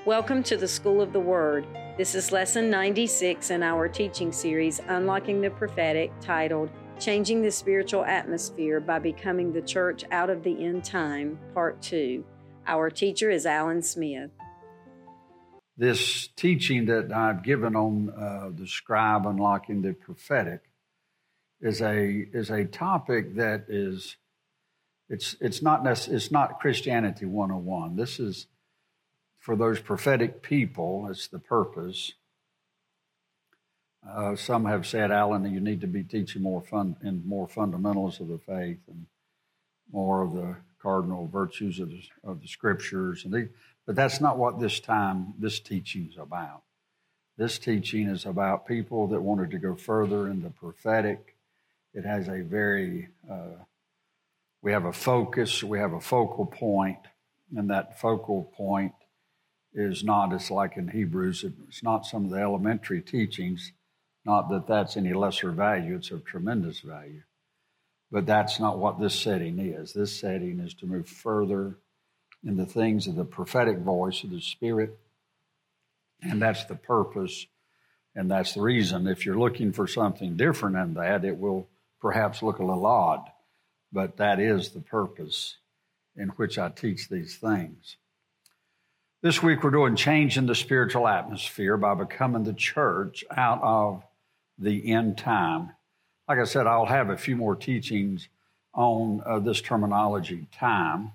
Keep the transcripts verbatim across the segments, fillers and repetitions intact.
Welcome to the School of the Word. This is Lesson ninety-six in our teaching series, Unlocking the Prophetic, titled Changing the Spiritual Atmosphere by Becoming the Church Out of the End Time, Part two. Our teacher is Alan Smith. This teaching that I've given on uh, the scribe unlocking the prophetic is a is a topic that is it's it's not necess- it's not Christianity one oh one. This is for those prophetic people. It's the purpose. Uh, some have said, Alan, that you need to be teaching more fun in more fundamentals of the faith and more of the cardinal virtues of the, of the scriptures. And they, but that's not what this time, this teaching is about. This teaching is about people that wanted to go further in the prophetic. It has a very, uh, we have a focus, we have a focal point, and that focal point is not, it's like in Hebrews, it's not some of the elementary teachings, not that that's any lesser value, it's of tremendous value. But that's not what this setting is. This setting is to move further in the things of the prophetic voice of the Spirit, and that's the purpose, and that's the reason. If you're looking for something different than that, it will perhaps look a little odd, but that is the purpose in which I teach these things. This week we're doing Changing the Spiritual Atmosphere by Becoming the Church Out of the End Time. Like I said, I'll have a few more teachings on uh, this terminology, time.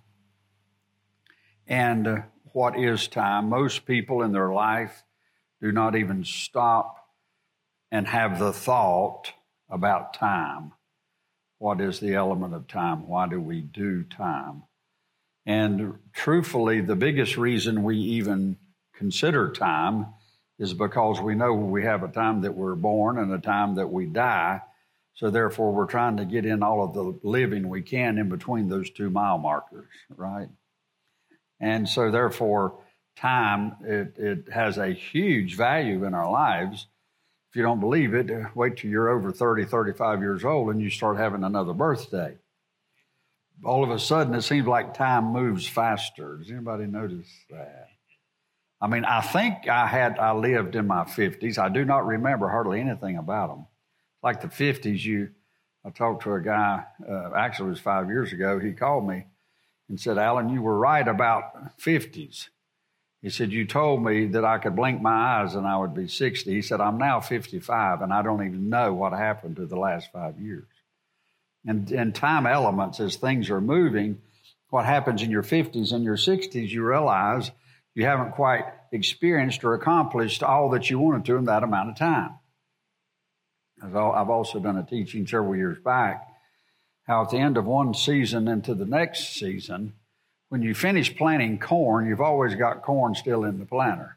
And uh, what is time? Most people in their life do not even stop and have the thought about time. What is the element of time? Why do we do time? And truthfully, the biggest reason we even consider time is because we know we have a time that we're born and a time that we die. So therefore, we're trying to get in all of the living we can in between those two mile markers, right? And so therefore, time, it, it has a huge value in our lives. If you don't believe it, wait till you're over thirty, thirty-five years old and you start having another birthday. All of a sudden, it seems like time moves faster. Does anybody notice that? I mean, I think I had, I lived in my fifties. I do not remember hardly anything about them. Like the fifties, you, I talked to a guy, uh, actually it was five years ago, he called me and said, Alan, you were right about fifties. He said, you told me that I could blink my eyes and I would be sixty. He said, I'm now fifty-five and I don't even know what happened to the last five years. And, and time elements, as things are moving, what happens in your fifties and your sixties, you realize you haven't quite experienced or accomplished all that you wanted to in that amount of time. I've also done a teaching several years back, how at the end of one season into the next season, when you finish planting corn, you've always got corn still in the planter.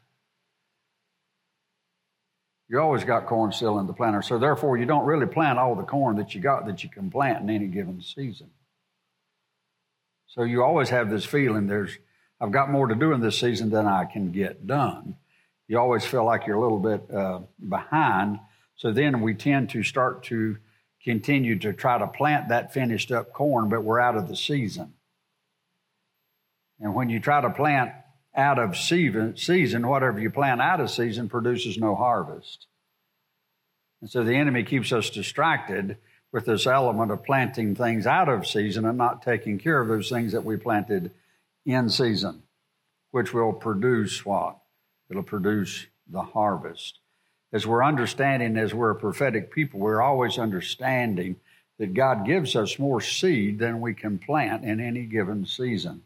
You always got corn still in the planter. So therefore, you don't really plant all the corn that you got that you can plant in any given season. So you always have this feeling, there's, I've got more to do in this season than I can get done. You always feel like you're a little bit uh, behind. So then we tend to start to continue to try to plant that finished up corn, but we're out of the season. And when you try to plant out of season, whatever you plant out of season produces no harvest. And so the enemy keeps us distracted with this element of planting things out of season and not taking care of those things that we planted in season, which will produce what? It'll produce the harvest. As we're understanding, as we're a prophetic people, we're always understanding that God gives us more seed than we can plant in any given season.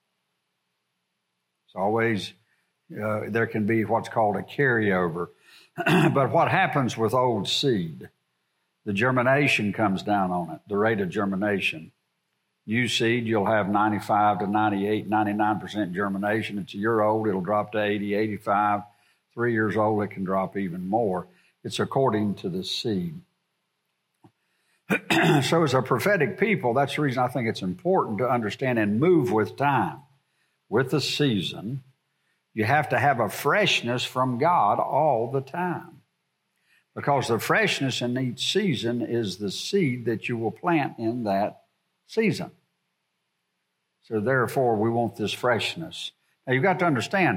It's always, uh, there can be what's called a carryover. But what happens with old seed? The germination comes down on it, the rate of germination. New seed, you'll have ninety-five to ninety-eight, ninety-nine percent germination. It's a year old, it'll drop to eighty, eighty-five. Three years old, it can drop even more. It's according to the seed. So as a prophetic people, that's the reason I think it's important to understand and move with time. With the season, you have to have a freshness from God all the time. Because the freshness in each season is the seed that you will plant in that season. So therefore, we want this freshness. Now, you've got to understand,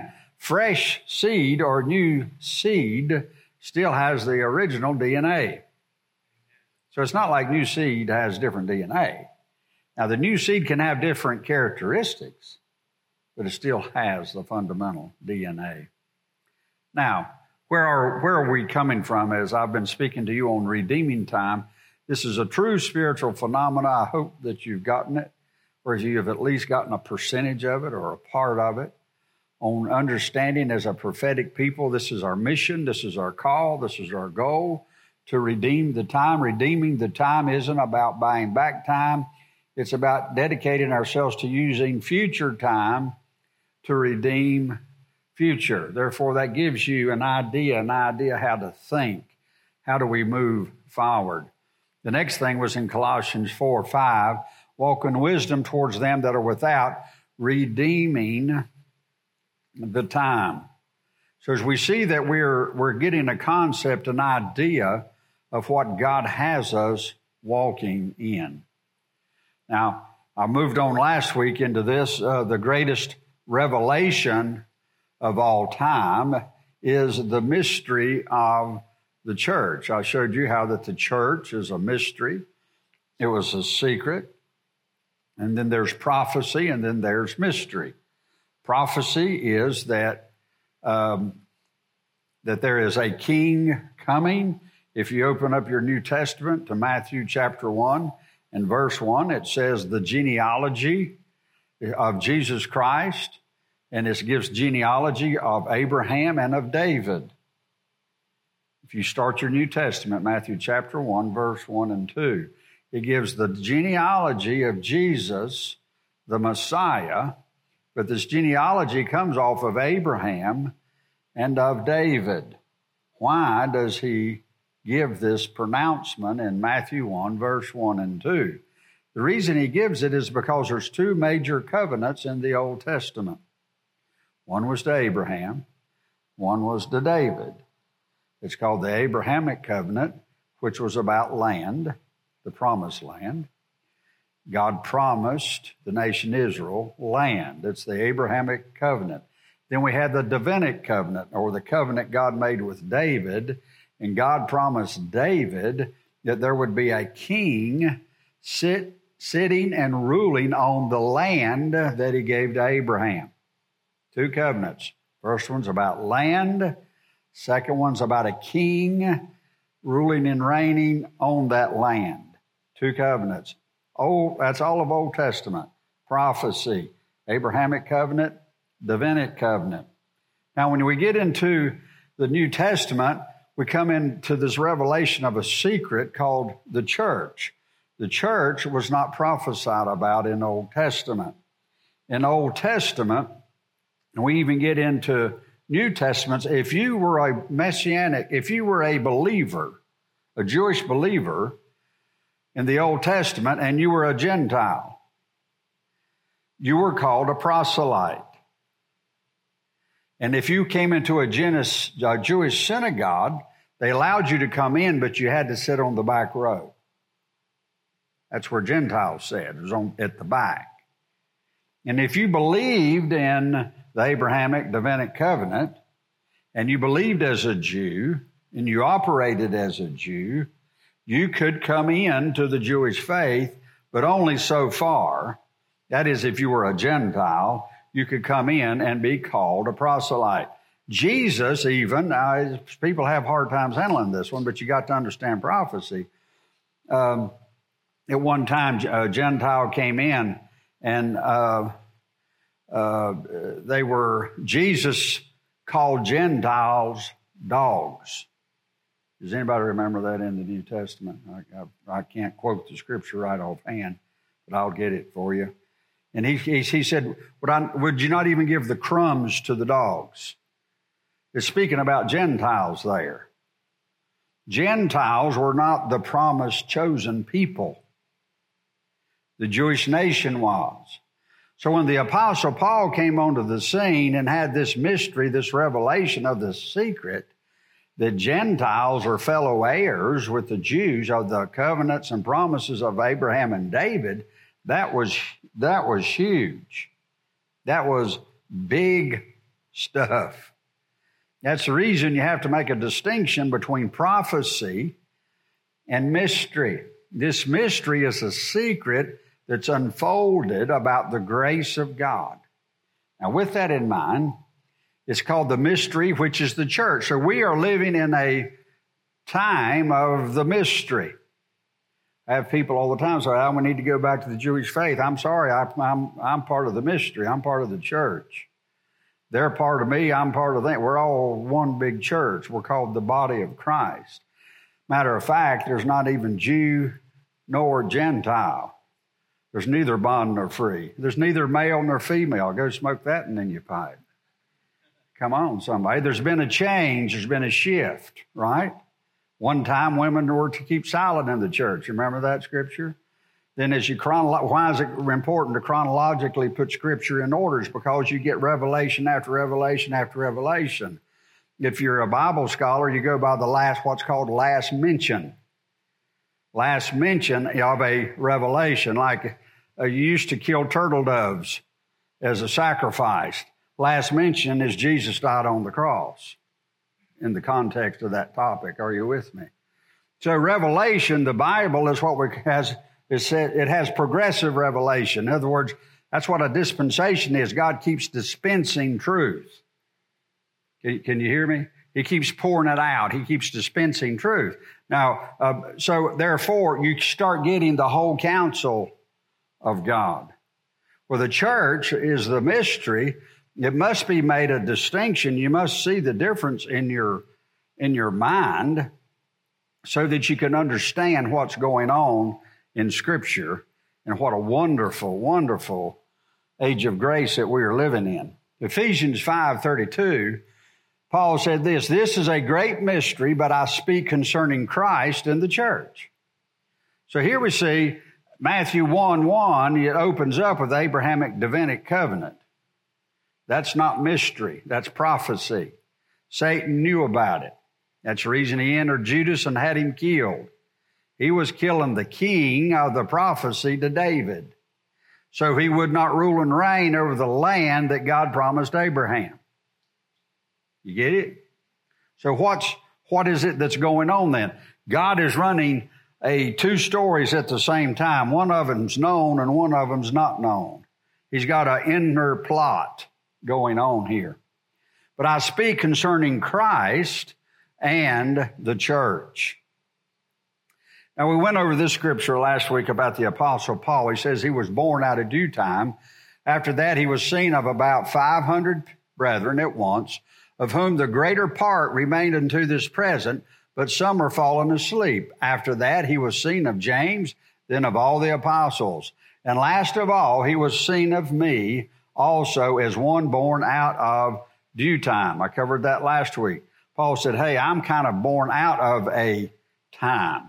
fresh seed or new seed still has the original D N A. So it's not like new seed has different D N A. Now, the new seed can have different characteristics, but it still has the fundamental D N A. Now, where are, where are we coming from as I've been speaking to you on redeeming time? This is a true spiritual phenomena. I hope that you've gotten it, or you have at least gotten a percentage of it or a part of it. On understanding as a prophetic people, this is our mission, this is our call, this is our goal, to redeem the time. Redeeming the time isn't about buying back time. It's about dedicating ourselves to using future time to redeem future. Therefore, that gives you an idea, an idea how to think. How do we move forward? The next thing was in Colossians four five, walk in wisdom towards them that are without, redeeming the time. So as we see that we're, we're getting a concept, an idea of what God has us walking in. Now, I moved on last week into this. Uh, the greatest revelation of all time is the mystery of the church. I showed you how that the church is a mystery. It was a secret. And then there's prophecy, and then there's mystery. Prophecy is that um, that there is a king coming. If you open up your New Testament to Matthew chapter one and verse one, it says the genealogy of Jesus Christ, and it gives genealogy of Abraham and of David. If you start your New Testament, Matthew chapter one, verse one and two, it gives the genealogy of Jesus, the Messiah, but this genealogy comes off of Abraham and of David. Why does he give this pronouncement in Matthew one, verse one and two? The reason he gives it is because there's two major covenants in the Old Testament. One was to Abraham, one was to David. It's called the Abrahamic covenant, which was about land, the promised land. God promised the nation Israel land. It's the Abrahamic covenant. Then we had the Davidic covenant, or the covenant God made with David, and God promised David that there would be a king sit, sitting and ruling on the land that he gave to Abraham. Two covenants. First one's about land. Second one's about a king ruling and reigning on that land. Two covenants. Oh, that's all of Old Testament. Prophecy. Abrahamic covenant, Davidic covenant. Now, when we get into the New Testament, we come into this revelation of a secret called the church. The church was not prophesied about in Old Testament. In Old Testament, and we even get into New Testaments, if you were a messianic, if you were a believer, a Jewish believer in the Old Testament, and you were a Gentile, you were called a proselyte. And if you came into a, Jenis, a Jewish synagogue, they allowed you to come in, but you had to sit on the back row. That's where Gentiles sat. It was on, at the back. And if you believed in the Abrahamic Davidic covenant, and you believed as a Jew, and you operated as a Jew, you could come into the Jewish faith, but only so far. That is, if you were a Gentile, you could come in and be called a proselyte. Jesus even, now people have hard times handling this one, but you got to understand prophecy. Um, at one time, a Gentile came in, and uh, uh, they were, Jesus called Gentiles dogs. Does anybody remember that in the New Testament? I, I, I can't quote the scripture right offhand, but I'll get it for you. And he, he, he said, would, I, would you not even give the crumbs to the dogs? It's speaking about Gentiles there. Gentiles were not the promised chosen people. The Jewish nation was. So when the Apostle Paul came onto the scene and had this mystery, this revelation of this secret, that Gentiles are fellow heirs with the Jews of the covenants and promises of Abraham and David, that was, that was huge. That was big stuff. That's the reason you have to make a distinction between prophecy and mystery. This mystery is a secret that's unfolded about the grace of God. Now, with that in mind, it's called the mystery, which is the church. So we are living in a time of the mystery. I have people all the time say, oh, we need to go back to the Jewish faith. I'm sorry, I, I'm, I'm part of the mystery. I'm part of the church. They're part of me. I'm part of them. We're all one big church. We're called the body of Christ. Matter of fact, there's not even Jew nor Gentile. There's neither bond nor free. There's neither male nor female. Go smoke that and then you pipe. Come on, somebody. There's been a change. There's been a shift, right? One time women were to keep silent in the church. You remember that scripture? Then as you chronolo- why is it important to chronologically put scripture in orders? Because you get revelation after revelation after revelation. If you're a Bible scholar, you go by the last, what's called last mention. Last mention of a revelation, like uh, you used to kill turtle doves as a sacrifice. Last mention is Jesus died on the cross in the context of that topic. Are you with me? So revelation, the Bible is what we has, is said, it has progressive revelation. In other words, that's what a dispensation is. God keeps dispensing truth. Can, can you hear me? He keeps pouring it out. He keeps dispensing truth. Now, uh, so therefore, you start getting the whole counsel of God. Well, the church is the mystery. It must be made a distinction. You must see the difference in your, in your mind so that you can understand what's going on in Scripture and what a wonderful, wonderful age of grace that we are living in. Ephesians five thirty-two, Paul said this, "This is a great mystery, but I speak concerning Christ and the church." So here we see Matthew one one, it opens up with Abrahamic Davidic covenant. That's not mystery. That's prophecy. Satan knew about it. That's the reason he entered Judas and had him killed. He was killing the king of the prophecy to David, so he would not rule and reign over the land that God promised Abraham. You get it? So what's, what is it that's going on then? God is running a two stories at the same time. One of them's known and one of them's not known. He's got an inner plot going on here. But I speak concerning Christ and the church. Now, we went over this scripture last week about the Apostle Paul. He says he was born out of due time. After that, he was seen of about five hundred brethren at once, of whom the greater part remained unto this present, but some are fallen asleep. After that, he was seen of James, then of all the apostles. And last of all, he was seen of me also as one born out of due time. I covered that last week. Paul said, hey, I'm kind of born out of a time.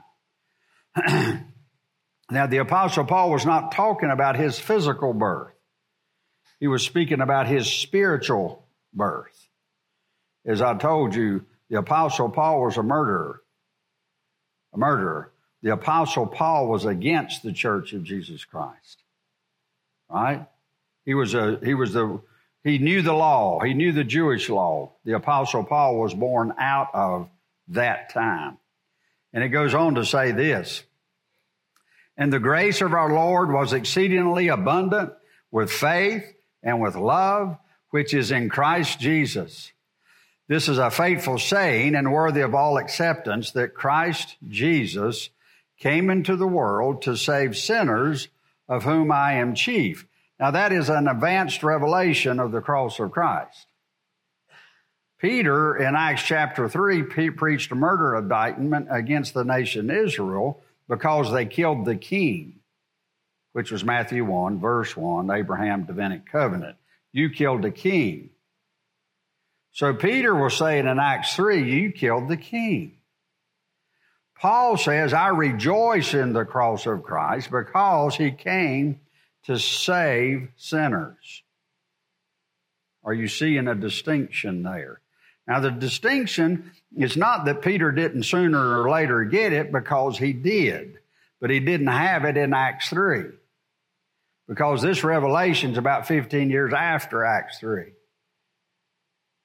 Now, the Apostle Paul was not talking about his physical birth. He was speaking about his spiritual birth. As I told you, the Apostle Paul was a murderer. A murderer. The Apostle Paul was against the Church of Jesus Christ. Right? He was a, he was the, he knew the law. He knew the Jewish law. The Apostle Paul was born out of that time. And it goes on to say this, "And the grace of our Lord was exceedingly abundant with faith and with love, which is in Christ Jesus. This is a faithful saying and worthy of all acceptance, that Christ Jesus came into the world to save sinners, of whom I am chief." Now, that is an advanced revelation of the cross of Christ. Peter, in Acts chapter three, pre- preached a murder indictment against the nation Israel because they killed the king, which was Matthew one, verse one, Abraham Davidic covenant. You killed the king. So Peter was saying in Acts three, you killed the king. Paul says, I rejoice in the cross of Christ because he came to save sinners. Are you seeing a distinction there? Now, the distinction is not that Peter didn't sooner or later get it, because he did, but he didn't have it in Acts three, because this revelation is about fifteen years after Acts three.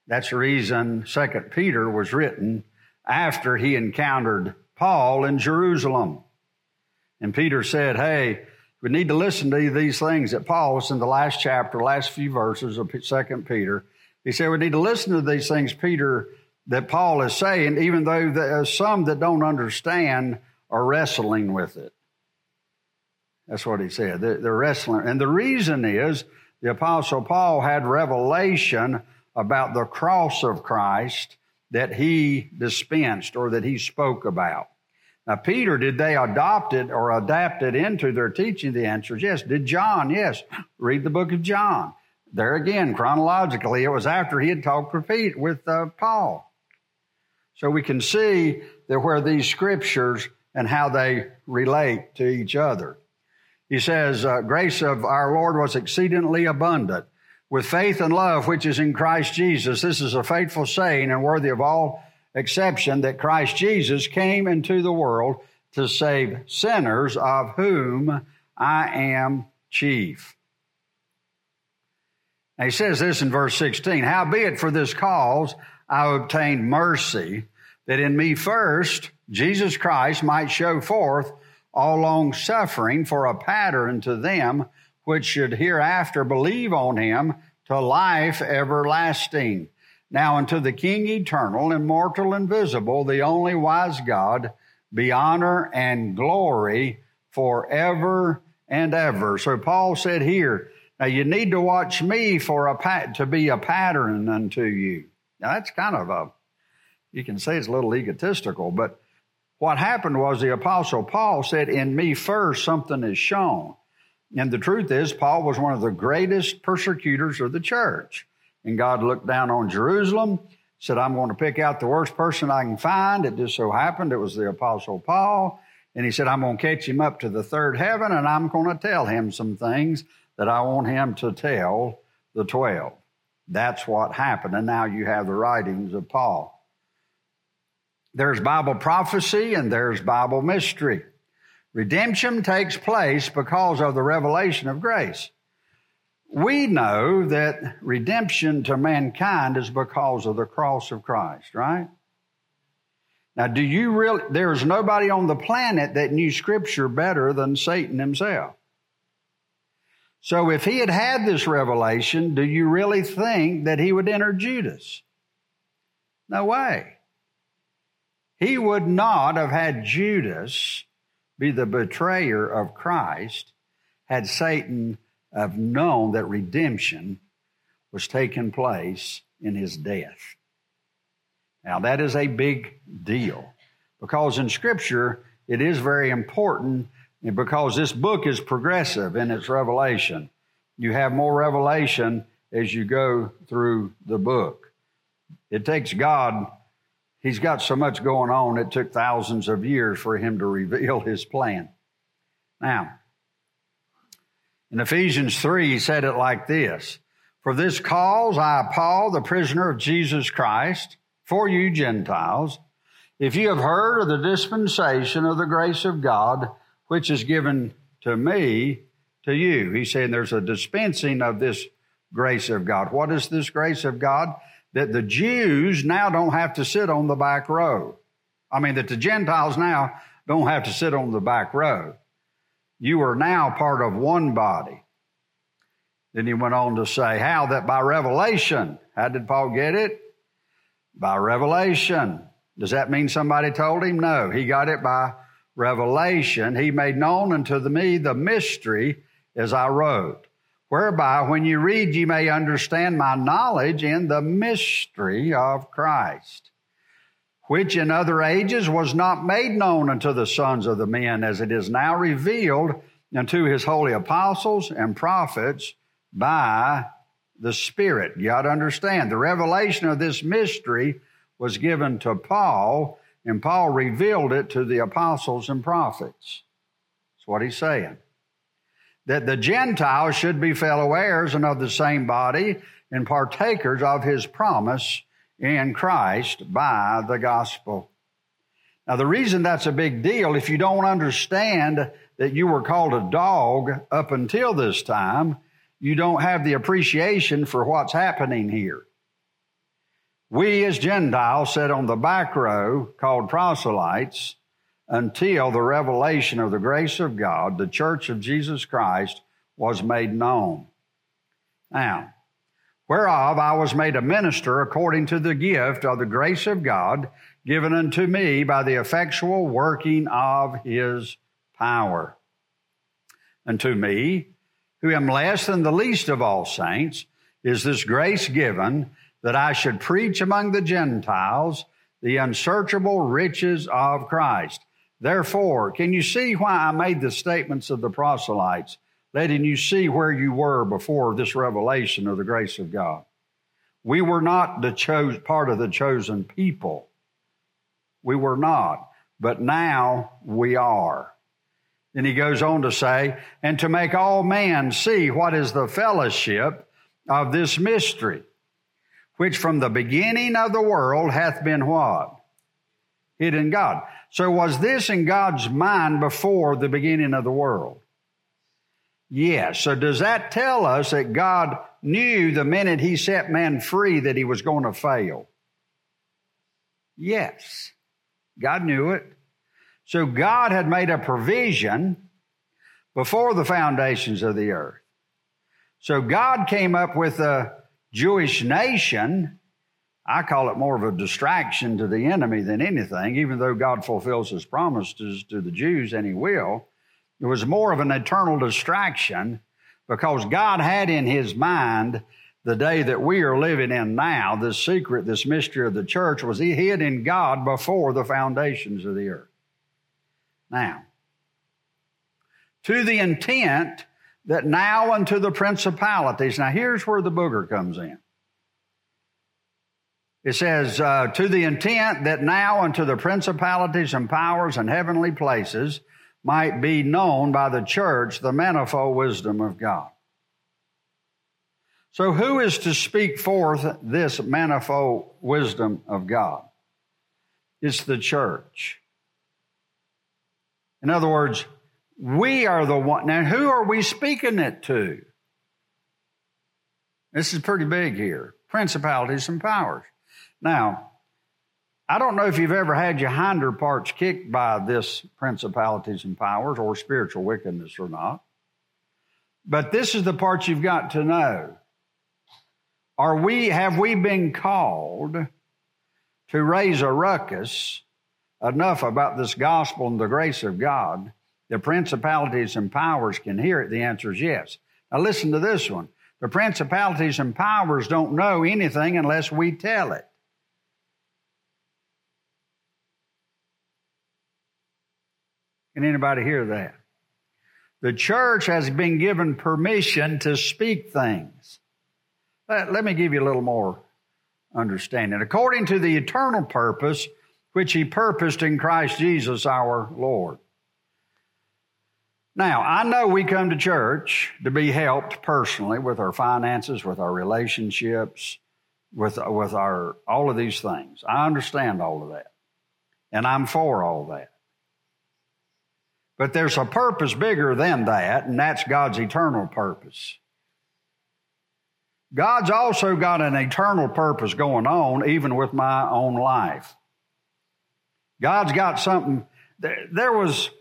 That's the reason Second Peter was written after he encountered Paul in Jerusalem. And Peter said, hey, we need to listen to these things that Paul was in the last chapter, last few verses of Second Peter. He said, we need to listen to these things, Peter, that Paul is saying, even though there are some that don't understand are wrestling with it. That's what he said. They're, they're wrestling. And the reason is the Apostle Paul had revelation about the cross of Christ that he dispensed or that he spoke about. Now, Peter, did they adopt it or adapt it into their teaching? The answer is yes. Did John? Yes. Read the book of John. There again, chronologically, it was after he had talked with, Peter, with uh, Paul. So we can see that where these scriptures and how they relate to each other. He says, uh, grace of our Lord was exceedingly abundant with faith and love, which is in Christ Jesus. This is a faithful saying and worthy of all exception that Christ Jesus came into the world to save sinners, of whom I am chief. Now he says this in verse sixteen, howbeit for this cause I obtained mercy, that in me first Jesus Christ might show forth all long suffering for a pattern to them which should hereafter believe on him to life everlasting. Now unto the King eternal, immortal, invisible, the only wise God, be honor and glory forever and ever. So Paul said here, now you need to watch me for a pat- to be a pattern unto you. Now that's kind of a, you can say it's a little egotistical, but what happened was the Apostle Paul said, in me first something is shown. And the truth is, Paul was one of the greatest persecutors of the church. And God looked down on Jerusalem, said, I'm going to pick out the worst person I can find. It just so happened it was the Apostle Paul. And he said, I'm going to catch him up to the third heaven, and I'm going to tell him some things that I want him to tell the twelve. That's what happened. And now you have the writings of Paul. There's Bible prophecy and there's Bible mystery. Redemption takes place because of the revelation of grace. We know that redemption to mankind is because of the cross of Christ, right? Now, do you really, there's nobody on the planet that knew Scripture better than Satan himself. So if he had had this revelation, do you really think that he would enter Judas? No way. He would not have had Judas be the betrayer of Christ had Satan have known that redemption was taking place in his death. Now, that is a big deal because in Scripture, it is very important, and because this book is progressive in its revelation. You have more revelation as you go through the book. It takes God, he's got so much going on, it took thousands of years for him to reveal his plan. Now, in Ephesians three, he said it like this, for this cause I, Paul, the prisoner of Jesus Christ, for you Gentiles, if you have heard of the dispensation of the grace of God, which is given to me, to you. He's saying there's a dispensing of this grace of God. What is this grace of God? That the Jews now don't have to sit on the back row. I mean, that the Gentiles now don't have to sit on the back row. You are now part of one body. Then he went on to say, how that by revelation. How did Paul get it? By revelation. Does that mean somebody told him? No, he got it by revelation. He made known unto me the mystery as I wrote, whereby when you read, you may understand my knowledge in the mystery of Christ, which in other ages was not made known unto the sons of the men, as it is now revealed unto his holy apostles and prophets by the Spirit. You got to understand, the revelation of this mystery was given to Paul, and Paul revealed it to the apostles and prophets. That's what he's saying. That the Gentiles should be fellow heirs and of the same body and partakers of his promise in Christ by the gospel. Now, the reason that's a big deal, if you don't understand that you were called a dog up until this time, you don't have the appreciation for what's happening here. We as Gentiles sat on the back row called proselytes until the revelation of the grace of God, the church of Jesus Christ, was made known. Now, whereof I was made a minister according to the gift of the grace of God given unto me by the effectual working of his power. Unto me, who am less than the least of all saints, is this grace given that I should preach among the Gentiles the unsearchable riches of Christ. Therefore, can you see why I made the statements of the proselytes, letting you see where you were before this revelation of the grace of God? We were not the cho- part of the chosen people. We were not, but now we are. Then he goes on to say, and to make all men see what is the fellowship of this mystery, which from the beginning of the world hath been what? Hid in God. So was this in God's mind before the beginning of the world? Yes. So does that tell us that God knew the minute he set man free that he was going to fail? Yes. God knew it. So God had made a provision before the foundations of the earth. So God came up with a Jewish nation. I call it more of a distraction to the enemy than anything, even though God fulfills his promises to the Jews, and he will. It was more of an eternal distraction because God had in his mind the day that we are living in now. This secret, this mystery of the church was hid in God before the foundations of the earth. Now, to the intent that now unto the principalities. Now, here's where the booger comes in. It says, uh, to the intent that now unto the principalities and powers and heavenly places might be known by the church the manifold wisdom of God. So who is to speak forth this manifold wisdom of God? It's the church. In other words, we are the one. Now, who are we speaking it to? This is pretty big here. Principalities and powers. Now, I don't know if you've ever had your hinder parts kicked by this principalities and powers or spiritual wickedness or not. But this is the part you've got to know. Are we, have we been called to raise a ruckus enough about this gospel and the grace of God, the principalities and powers can hear it? The answer is yes. Now listen to this one. The principalities and powers don't know anything unless we tell it. Can anybody hear that? The church has been given permission to speak things. Let, let me give you a little more understanding. According to the eternal purpose which he purposed in Christ Jesus our Lord. Now, I know we come to church to be helped personally with our finances, with our relationships, with, with our all of these things. I understand all of that, and I'm for all that. But there's a purpose bigger than that, and that's God's eternal purpose. God's also got an eternal purpose going on, even with my own life. God's got something. There, there was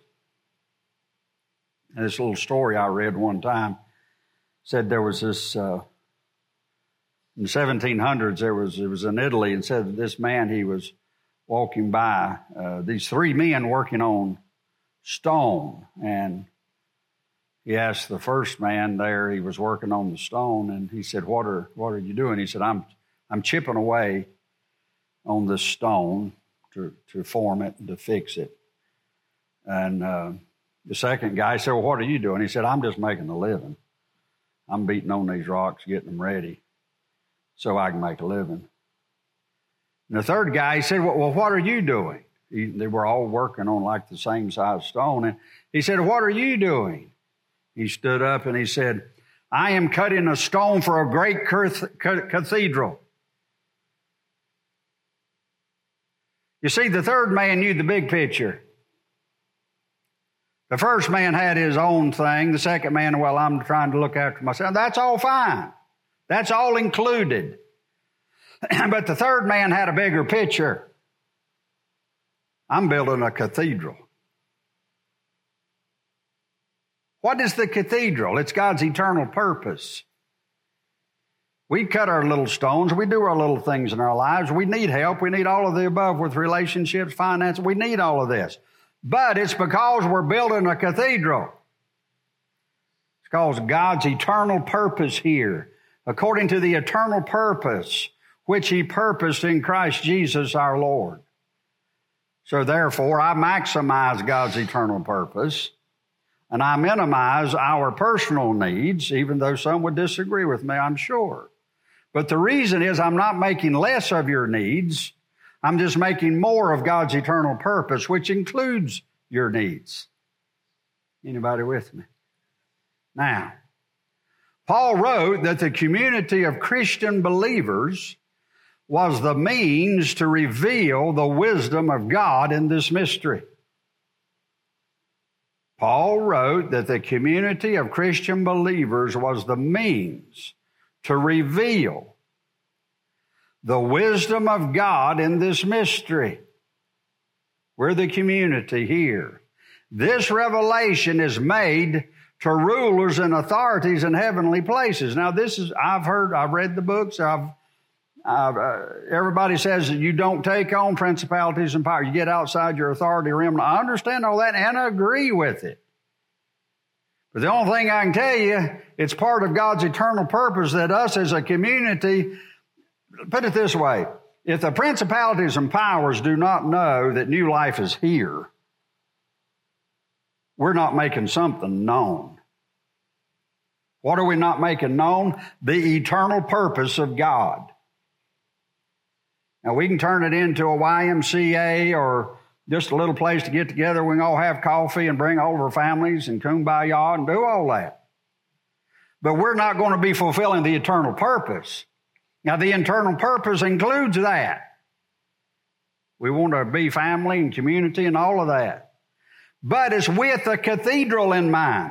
this little story I read one time. Said there was this, uh, in the seventeen hundreds, there was, it was in Italy, and said that this man, he was walking by, uh, these three men working on stone. And he asked the first man there, he was working on the stone, and he said, what are, what are you doing? He said, I'm, I'm chipping away on this stone to, to form it and to fix it. And uh, the second guy said, well, what are you doing? He said, I'm just making a living. I'm beating on these rocks, getting them ready so I can make a living. And the third guy, he said, well, well what are you doing? He, they were all working on like the same size stone. And he said, what are you doing? He stood up and he said, I am cutting a stone for a great cathedral. You see, the third man knew the big picture. The first man had his own thing. The second man, well, I'm trying to look after myself. That's all fine. That's all included. But the third man had a bigger picture. I'm building a cathedral. What is the cathedral? It's God's eternal purpose. We cut our little stones. We do our little things in our lives. We need help. We need all of the above with relationships, finance. We need all of this. But it's because we're building a cathedral. It's because God's eternal purpose here, according to the eternal purpose which He purposed in Christ Jesus our Lord. So therefore, I maximize God's eternal purpose, and I minimize our personal needs, even though some would disagree with me, I'm sure. But the reason is I'm not making less of your needs. I'm just making more of God's eternal purpose, which includes your needs. Anybody with me? Now, Paul wrote that the community of Christian believers was the means to reveal the wisdom of God in this mystery. Paul wrote that the community of Christian believers was the means to reveal the wisdom of God in this mystery. We're the community here. This revelation is made to rulers and authorities in heavenly places. Now, this is, I've heard, I've read the books, I've, I've uh, everybody says that you don't take on principalities and powers. You get outside your authority realm. I understand all that and I agree with it. But the only thing I can tell you, it's part of God's eternal purpose that us as a community, put it this way, if the principalities and powers do not know that new life is here, we're not making something known. What are we not making known? The eternal purpose of God. Now, we can turn it into a Y M C A or just a little place to get together. We can all have coffee and bring all of our families and kumbaya and do all that. But we're not going to be fulfilling the eternal purpose. Now, the eternal purpose includes that. We want to be family and community and all of that. But it's with the cathedral in mind.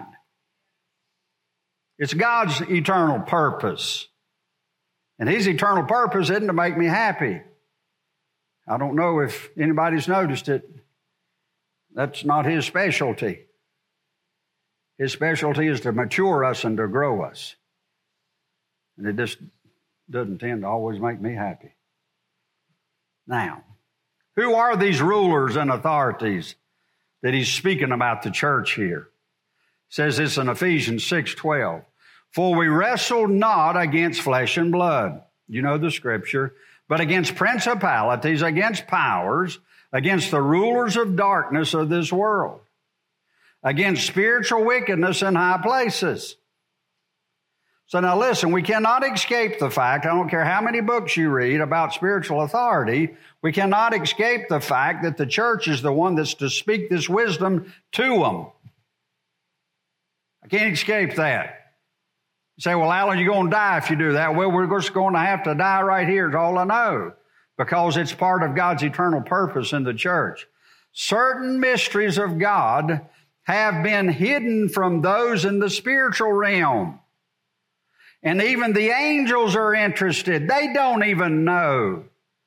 It's God's eternal purpose. And His eternal purpose isn't to make me happy. I don't know if anybody's noticed it. That's not His specialty. His specialty is to mature us and to grow us. And it just doesn't tend to always make me happy. Now, who are these rulers and authorities that he's speaking about the church here? It says this in Ephesians six twelve. For we wrestle not against flesh and blood. You know the scripture. But against principalities, against powers, against the rulers of darkness of this world, against spiritual wickedness in high places. So now listen, we cannot escape the fact, I don't care how many books you read about spiritual authority, we cannot escape the fact that the church is the one that's to speak this wisdom to them. I can't escape that. You say, well, Alan, you're going to die if you do that. Well, we're just going to have to die right here is all I know, because it's part of God's eternal purpose in the church. Certain mysteries of God have been hidden from those in the spiritual realm. And even the angels are interested. They don't even know.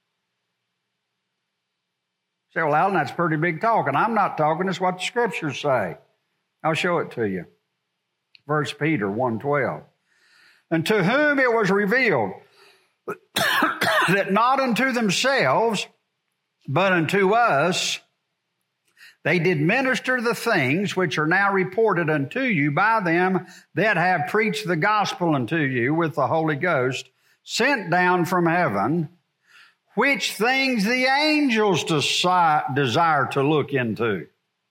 You say, well, Alan, that's pretty big talk. And I'm not talking. It's what the scriptures say. I'll show it to you. First Peter one twelve. And to whom it was revealed that not unto themselves, but unto us, they did minister the things which are now reported unto you by them that have preached the gospel unto you with the Holy Ghost, sent down from heaven, which things the angels desi- desire to look into.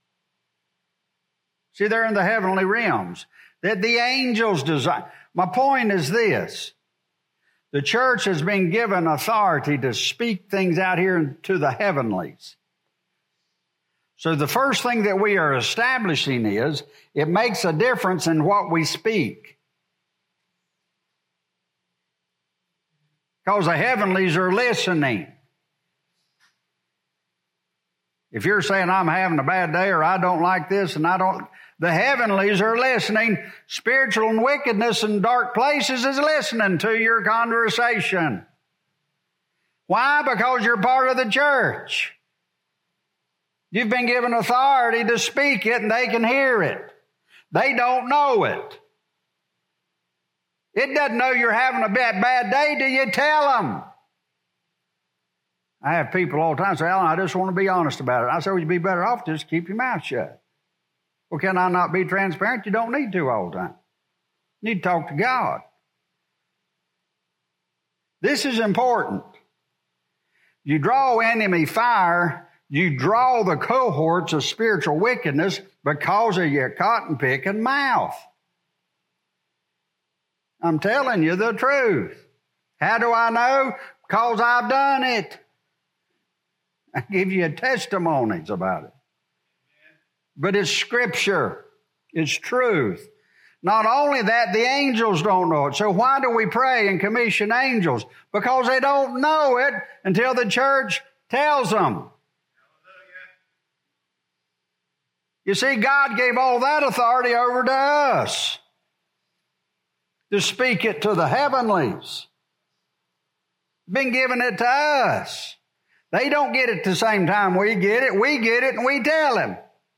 See, they're in the heavenly realms. That the angels desire. My point is this. The church has been given authority to speak things out here to the heavenlies. So the first thing that we are establishing is it makes a difference in what we speak. Because the heavenlies are listening. If you're saying I'm having a bad day or I don't like this and I don't, the heavenlies are listening. Spiritual and wickedness in dark places is listening to your conversation. Why? Because you're part of the church. You've been given authority to speak it, and they can hear it. They don't know it. It doesn't know you're having a bad, bad day till you tell them. I have people all the time say, Alan, I just want to be honest about it. I say, well, you'd be better off just keep your mouth shut. Well, can I not be transparent? You don't need to all the time. You need to talk to God. This is important. You draw enemy fire, you draw the cohorts of spiritual wickedness because of your cotton-picking mouth. I'm telling you the truth. How do I know? Because I've done it. I give you testimonies about it. But it's Scripture. It's truth. Not only that, the angels don't know it. So why do we pray and commission angels? Because they don't know it until the church tells them. You see, God gave all that authority over to us to speak it to the heavenlies. Been giving it to us. They don't get it the same time we get it. We get it and we tell them.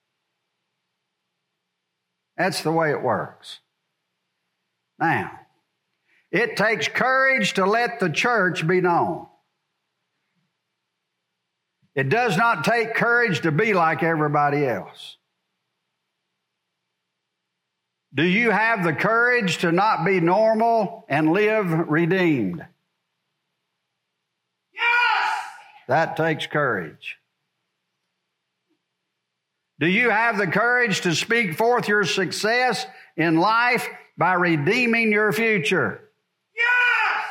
That's the way it works. Now, it takes courage to let the church be known. It does not take courage to be like everybody else. Do you have the courage to not be normal and live redeemed? Yes! That takes courage. Do you have the courage to speak forth your success in life by redeeming your future? Yes!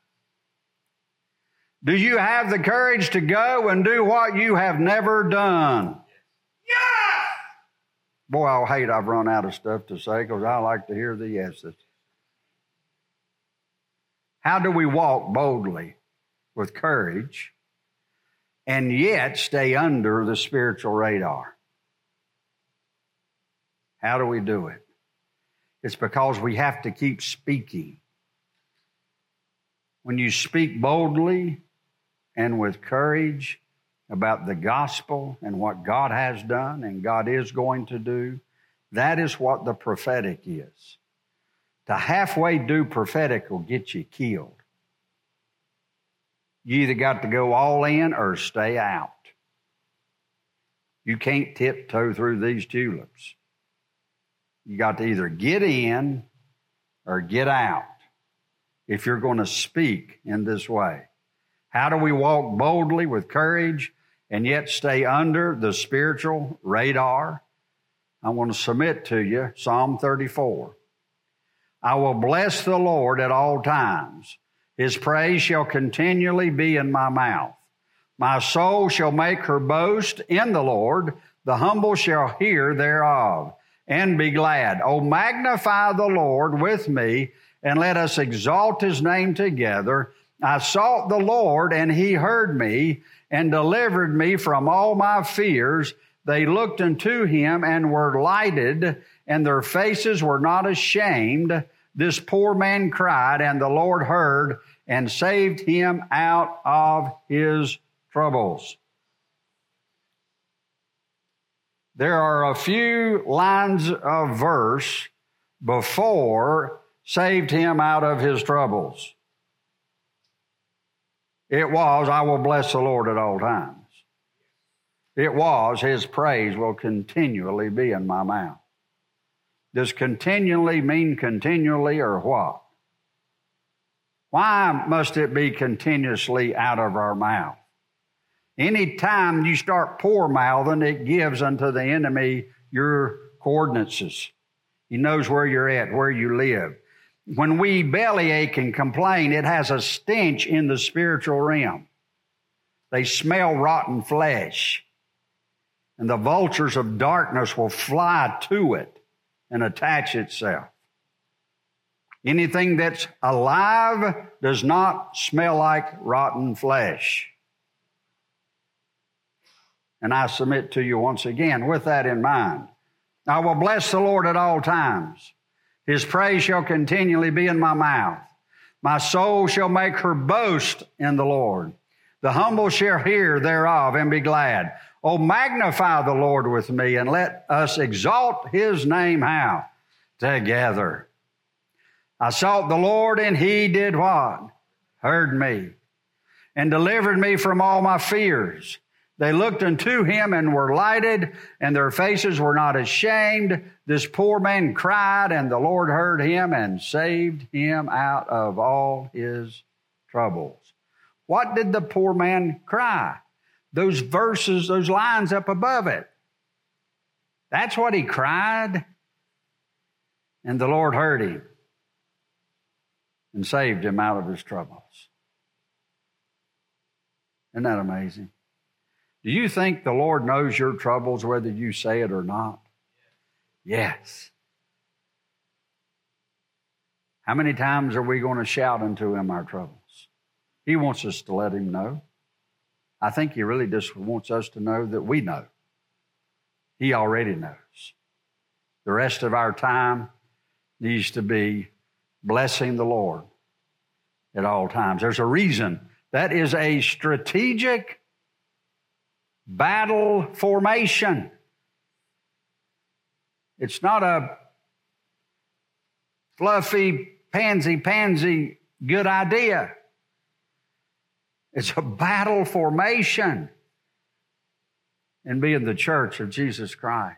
Do you have the courage to go and do what you have never done? Yes! Boy, I'll hate I've run out of stuff to say because I like to hear the yeses. How do we walk boldly with courage and yet stay under the spiritual radar? How do we do it? It's because we have to keep speaking. When you speak boldly and with courage about the gospel and what God has done and God is going to do, that is what the prophetic is. To halfway do prophetic will get you killed. You either got to go all in or stay out. You can't tiptoe through these tulips. You got to either get in or get out if you're going to speak in this way. How do we walk boldly with courage and yet stay under the spiritual radar? I want to submit to you Psalm thirty-four. I will bless the Lord at all times. His praise shall continually be in my mouth. My soul shall make her boast in the Lord. The humble shall hear thereof and be glad. Oh, magnify the Lord with me, and let us exalt his name together. I sought the Lord, and he heard me, and delivered me from all my fears. They looked unto him, and were lighted, and their faces were not ashamed. This poor man cried, and the Lord heard, and saved him out of his troubles. There are a few lines of verse before saved him out of his troubles. It was, I will bless the Lord at all times. It was, his praise will continually be in my mouth. Does continually mean continually or what? Why must it be continuously out of our mouth? Any time you start poor-mouthing, it gives unto the enemy your coordinates. He knows where you're at, where you live. When we bellyache and complain, it has a stench in the spiritual realm. They smell rotten flesh. And the vultures of darkness will fly to it and attach itself. Anything that's alive does not smell like rotten flesh. And I submit to you once again with that in mind. I will bless the Lord at all times. His praise shall continually be in my mouth. My soul shall make her boast in the Lord. The humble shall hear thereof and be glad. Oh, magnify the Lord with me, and let us exalt his name how? Together. I sought the Lord, and he did what? Heard me, and delivered me from all my fears. They looked unto him and were lighted, and their faces were not ashamed. This poor man cried, and the Lord heard him and saved him out of all his troubles. What did the poor man cry? Those verses, those lines up above it. That's what he cried. And the Lord heard him and saved him out of his troubles. Isn't that amazing? Do you think the Lord knows your troubles whether you say it or not? Yes. How many times are we going to shout unto him our troubles? He wants us to let him know. I think he really just wants us to know that we know. He already knows. The rest of our time needs to be blessing the Lord at all times. There's a reason. That is a strategic battle formation. It's not a fluffy, pansy-pansy good idea. It's a battle formation in being the church of Jesus Christ.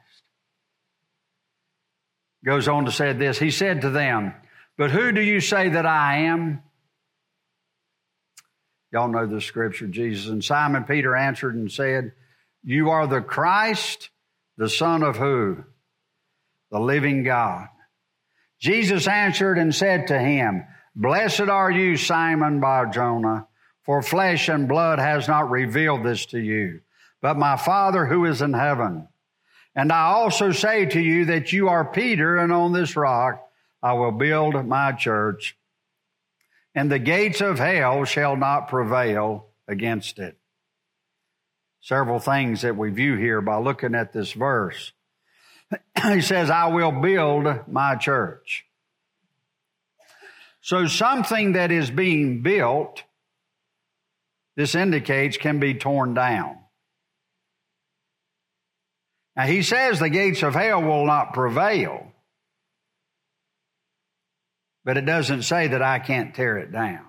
Goes on to say this. He said to them, but who do you say that I am? Y'all know the scripture, Jesus. And Simon Peter answered and said, you are the Christ, the Son of who? The living God. Jesus answered and said to him, blessed are you, Simon Bar-Jonah, for flesh and blood has not revealed this to you, but my Father who is in heaven. And I also say to you that you are Peter, and on this rock I will build my church, and the gates of hell shall not prevail against it. Several things that we view here by looking at this verse. He says, I will build my church. So something that is being built, this indicates, can be torn down. Now, he says the gates of hell will not prevail, but it doesn't say that I can't tear it down.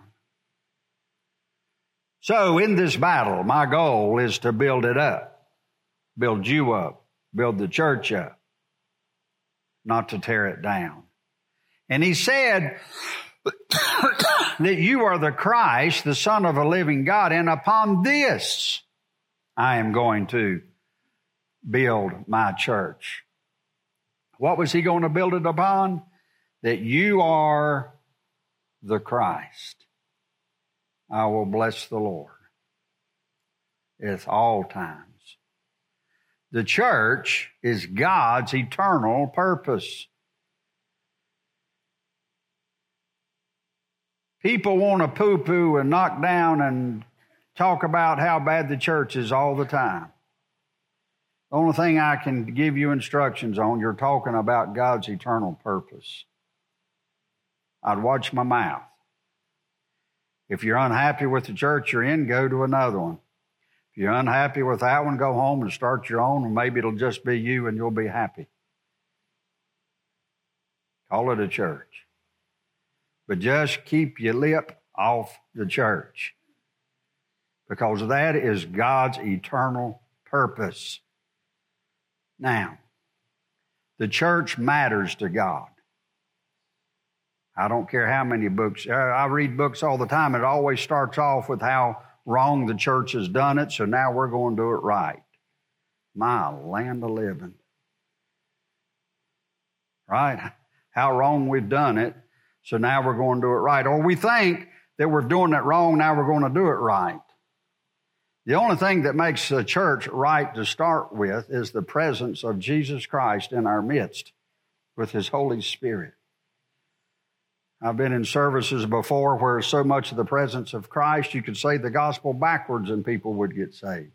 So in this battle, my goal is to build it up, build you up, build the church up, not to tear it down. And he said that you are the Christ, the Son of a living God, and upon this I am going to build my church. What was he going to build it upon? That you are the Christ. I will bless the Lord at all times. The church is God's eternal purpose. People want to poo-poo and knock down and talk about how bad the church is all the time. The only thing I can give you instructions on, you're talking about God's eternal purpose. I'd watch my mouth. If you're unhappy with the church you're in, go to another one. If you're unhappy with that one, go home and start your own, and maybe it'll just be you and you'll be happy. Call it a church. But just keep your lip off the church, because that is God's eternal purpose. Now, the church matters to God. I don't care how many books. I read books all the time. It always starts off with how wrong the church has done it, so now we're going to do it right. My land of living. Right? How wrong we've done it, so now we're going to do it right. Or we think that we're doing it wrong, now we're going to do it right. The only thing that makes the church right to start with is the presence of Jesus Christ in our midst with His Holy Spirit. I've been in services before where so much of the presence of Christ, you could say the gospel backwards and people would get saved.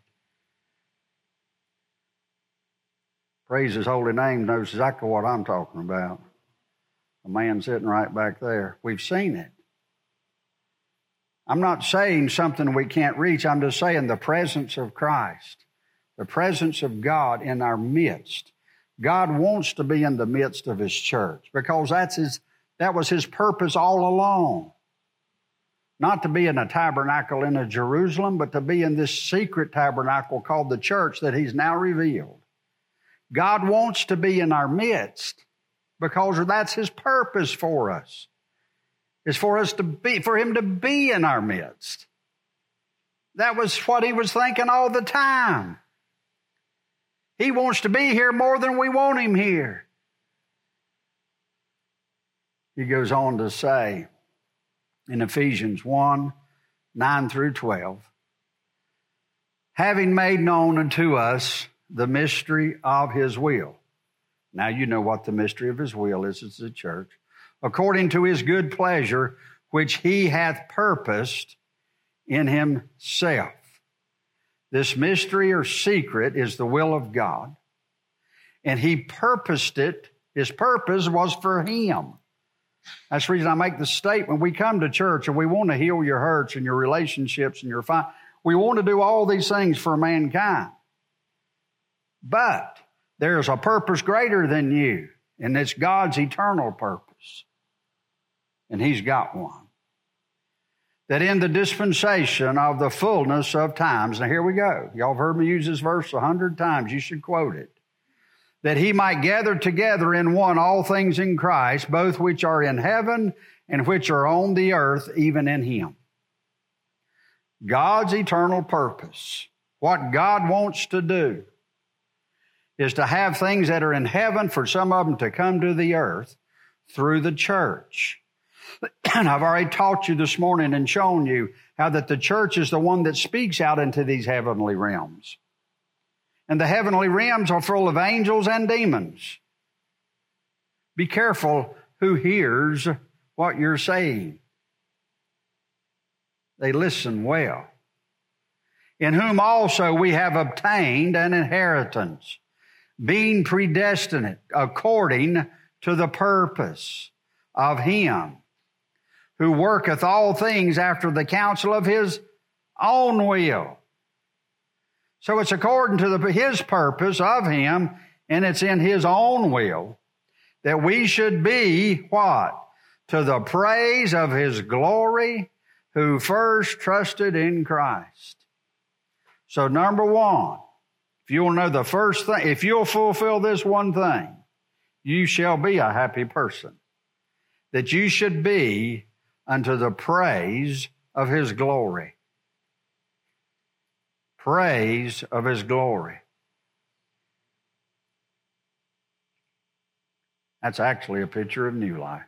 Praise His holy name knows exactly what I'm talking about. The man sitting right back there. We've seen it. I'm not saying something we can't reach. I'm just saying the presence of Christ, the presence of God in our midst. God wants to be in the midst of His church because that's his, that was His purpose all along. Not to be in a tabernacle in a Jerusalem, but to be in this secret tabernacle called the church that He's now revealed. God wants to be in our midst because that's His purpose for us. It's for us to be, for Him to be in our midst. That was what He was thinking all the time. He wants to be here more than we want Him here. He goes on to say in Ephesians one, nine through twelve, having made known unto us the mystery of His will. Now you know what the mystery of His will is. It's the church. According to His good pleasure, which He hath purposed in Himself. This mystery or secret is the will of God. And He purposed it. His purpose was for Him. That's the reason I make the statement. We come to church and we want to heal your hurts and your relationships and your fi- we want to do all these things for mankind. But there's a purpose greater than you, and it's God's eternal purpose. And He's got one. That in the dispensation of the fullness of times, now here we go. Y'all have heard me use this verse a hundred times. You should quote it. That He might gather together in one all things in Christ, both which are in heaven and which are on the earth, even in Him. God's eternal purpose, what God wants to do, is to have things that are in heaven for some of them to come to the earth through the church. And I've already taught you this morning and shown you how that the church is the one that speaks out into these heavenly realms. And the heavenly realms are full of angels and demons. Be careful who hears what you're saying. They listen well. In whom also we have obtained an inheritance, being predestinate according to the purpose of Him who worketh all things after the counsel of His own will. So it's according to the, His purpose of Him, and it's in His own will that we should be what? To the praise of His glory, who first trusted in Christ. So number one, if you'll know the first thing, if you'll fulfill this one thing, you shall be a happy person. That you should be unto the praise of His glory. Praise of His glory. That's actually a picture of New Life.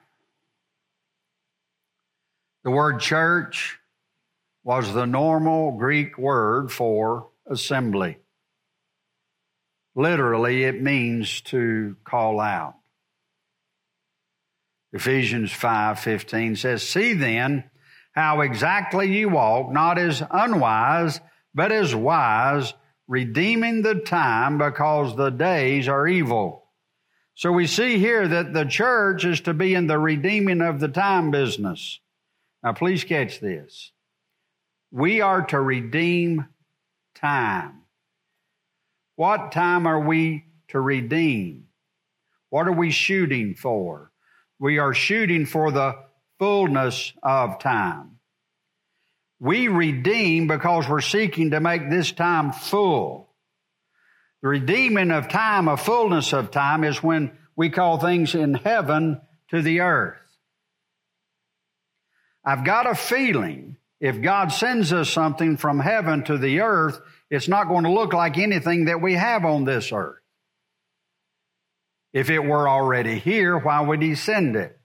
The word church was the normal Greek word for assembly. Literally, it means to call out. Ephesians five fifteen says, see then how exactly you walk, not as unwise, but as wise, redeeming the time because the days are evil. So we see here that the church is to be in the redeeming of the time business. Now please catch this. We are to redeem time. What time are we to redeem? What are we shooting for? We are shooting for the fullness of time. We redeem because we're seeking to make this time full. The redeeming of time, a fullness of time, is when we call things in heaven to the earth. I've got a feeling if God sends us something from heaven to the earth, it's not going to look like anything that we have on this earth. If it were already here, why would He send it?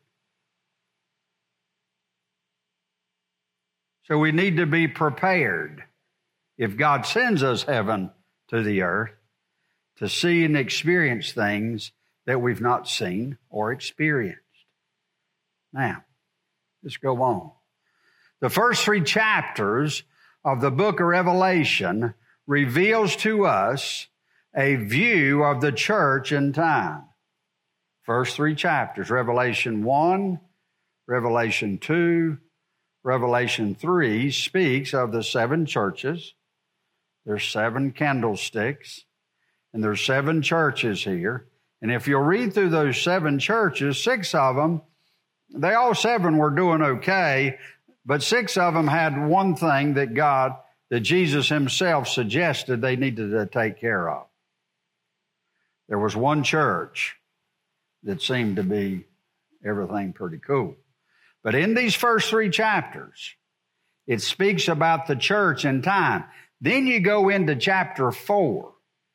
So we need to be prepared, if God sends us heaven to the earth, to see and experience things that we've not seen or experienced. Now, let's go on. The first three chapters of the book of Revelation reveals to us a view of the church in time. First three chapters, Revelation one, Revelation two, Revelation three, speaks of the seven churches. There's seven candlesticks, and there's seven churches here. And if you'll read through those seven churches, six of them, they all seven were doing okay, but six of them had one thing that God, that Jesus himself suggested they needed to take care of. There was one church that seemed to be everything pretty cool. But in these first three chapters, it speaks about the church in time. Then you go into chapter four.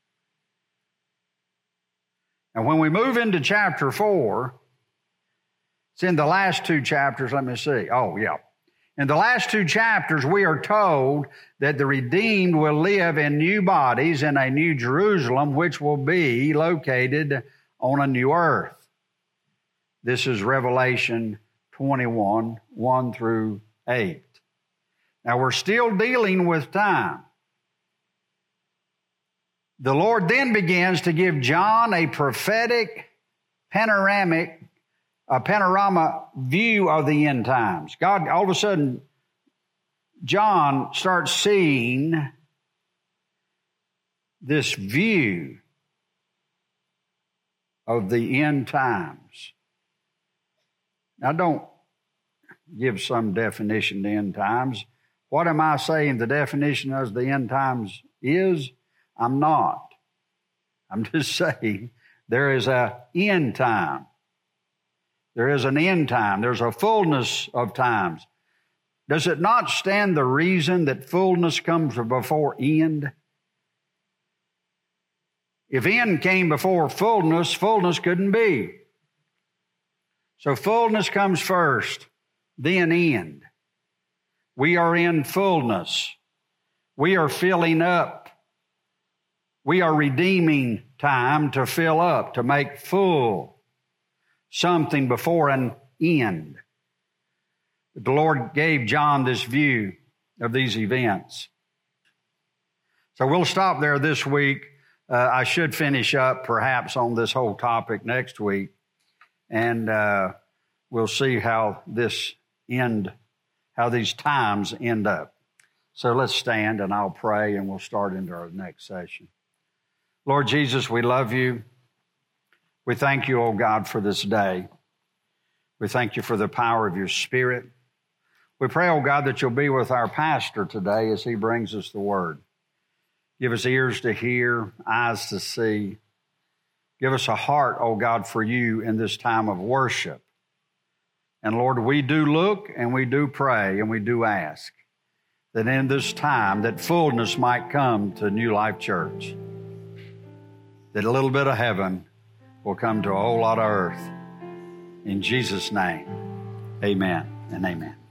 And when we move into chapter four, it's in the last two chapters. Let me see. Oh, yeah. In the last two chapters, we are told that the redeemed will live in new bodies in a new Jerusalem, which will be located on a new earth. This is Revelation twenty-one, one through eight. Now, we're still dealing with time. The Lord then begins to give John a prophetic, panoramic, a panorama view of the end times. God, all of a sudden, John starts seeing this view of the end times. Now, don't give some definition to end times. What am I saying the definition of the end times is? I'm not. I'm just saying there is an end time. There is an end time. There's a fullness of times. Does it not stand the reason that fullness comes before end? If end came before fullness, fullness couldn't be. So fullness comes first, then end. We are in fullness. We are filling up. We are redeeming time to fill up, to make full something before an end. The Lord gave John this view of these events. So we'll stop there this week. Uh, I should finish up perhaps on this whole topic next week. And uh, we'll see how this end, how these times end up. So let's stand and I'll pray and we'll start into our next session. Lord Jesus, we love you. We thank you, oh God, for this day. We thank you for the power of your Spirit. We pray, oh God, that you'll be with our pastor today as he brings us the word. Give us ears to hear, eyes to see. Give us a heart, oh God, for you in this time of worship. And Lord, we do look and we do pray and we do ask that in this time that fullness might come to New Life Church. That a little bit of heaven will come to a whole lot of earth. In Jesus' name, amen and amen.